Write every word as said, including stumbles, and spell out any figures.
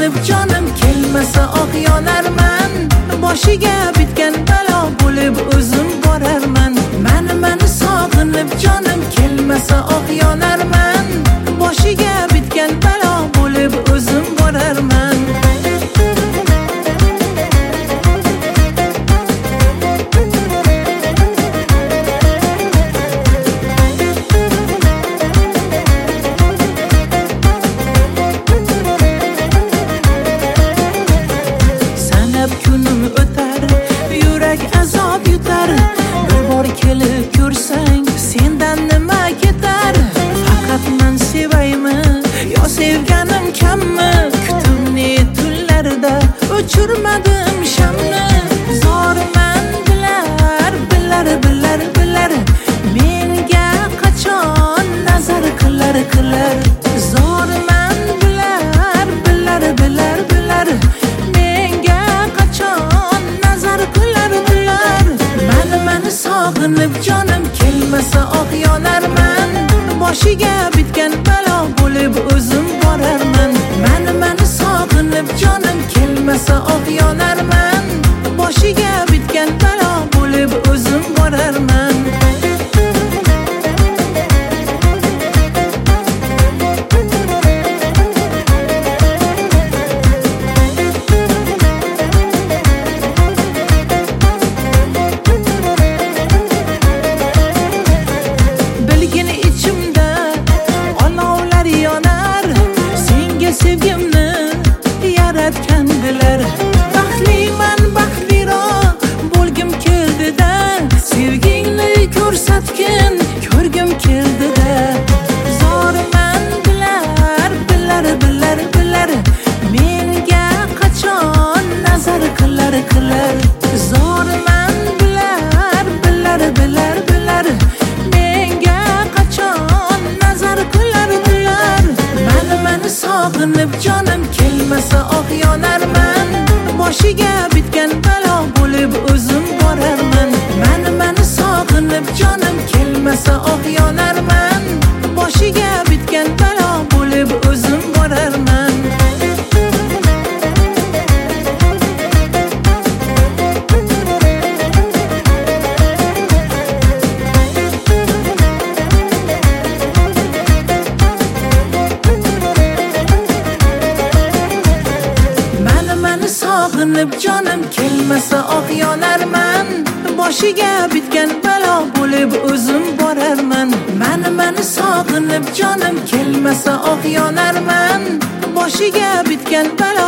sog'inib jonim kelmasa oq yonarman. Boshiga bitgan balo bo'lib o'zim borarman. Mani mani sog'inib jonim kelmasa oq yonarman. Boshiga bitgan balo bo'lib o'zim borarman. Kunim o'tar, yurak azob yutar. Bir bor kelib ko'rsang, sendan nima ketar? Faqat men sevaymi, yo sevganim kammi? Kutumni tunlarda o'chirmadim shamni. Zorman bilar, bilar, bilar, bilar. Menga qachon nazar qilar, qilar. Zorman bilar, bilar, bilar, bilar. Sog'inib jonim kelmasa oq yonarman. Boshiga bitgan balo bo'lib o'zim borarman. Mani mani sog'inib jonim kelmasa oq yonarman. Boshiga bitgan balo bo'lib o'zim borarman. Sevgimni yaratgandilar. Baxtliman, baxtliroq bo'lgim keldi-da. Sevgingni ko'rsatgin, ko'rgim keldi-da. Zorman bilar, bilar, bilar, bilar. Menga qachon nazar qilar, qilar. Zorman bilar, bilar, bilar, bilar. Menga qachon nazar qilar, qilar. Mani mani sog'inib jonim kelmasa oq yonarman. Boshiga bitgan balo bo'lib o'zim borarman. Mani mani sog'inib jonim kelmasa oq yonarman. Boshiga bitgan balo bo'lib o'zim borarman. Sog'inib jonim kelmasa oq yonarman. Boshiga bitgan balo bo'lib o'zim borarman. Mani mani sog'inib jonim kelmasa oq yonarman. Boshiga bitgan balo